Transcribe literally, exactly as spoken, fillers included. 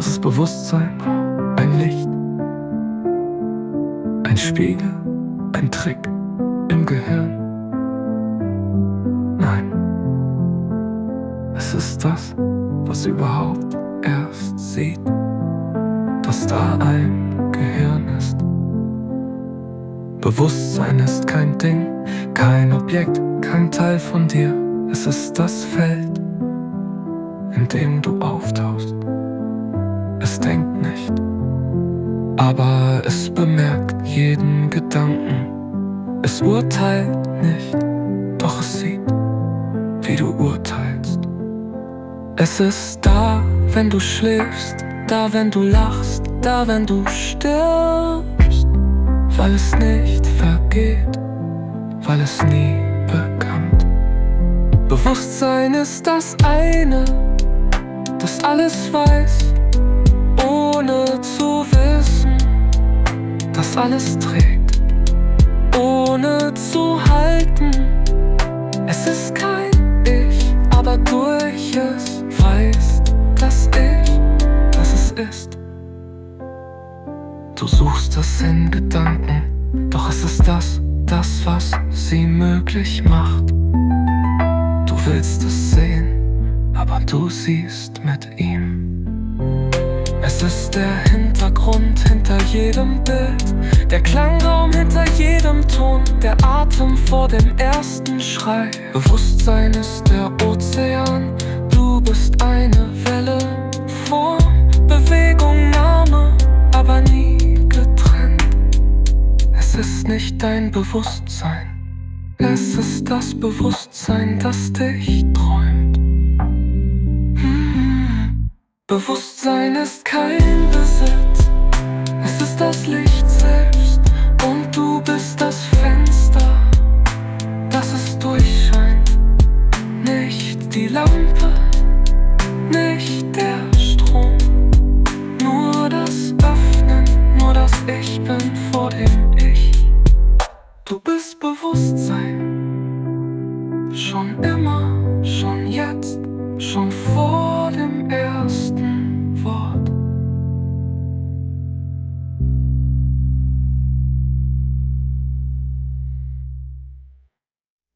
dass das Bewusstsein ein Licht, ein Spiegel, ein Trick im Gehirn. Nein, es ist das, was überhaupt erst sieht, dass da ein Gehirn ist. Bewusstsein ist kein Ding, kein Objekt, kein Teil von dir. Es ist das Feld, in dem du auftauchst. Es denkt nicht, aber es bemerkt jeden Gedanken. Es urteilt nicht, doch es sieht, wie du urteilst. Es ist da, wenn du schläfst, da, wenn du lachst, da, wenn du stirbst, weil es nicht vergeht, weil es nie bekannt. Bewusstsein ist das eine, das alles weiß, ohne zu wissen, das alles trägt, ohne zu halten. Es ist kein Ich, aber durch es weißt, dass ich, dass es ist. Du suchst es in Gedanken, doch es ist das, das, was sie möglich macht. Du willst es sehen, aber du siehst mit ihm. Es ist der Hintergrund hinter jedem Bild, der Klangraum hinter jedem Ton, der Atem vor dem ersten Schrei. Bewusstsein ist der Ozean, du bist eine Welle, Form, Bewegung, Name, aber nie getrennt. Es ist nicht dein Bewusstsein, es ist das Bewusstsein, das dich träumt. Bewusstsein ist kein Besitz, es ist das Licht selbst und du bist das Fenster, das es durchscheint. Nicht die Lampe, nicht der Strom, nur das Öffnen, nur das Ich bin vor dem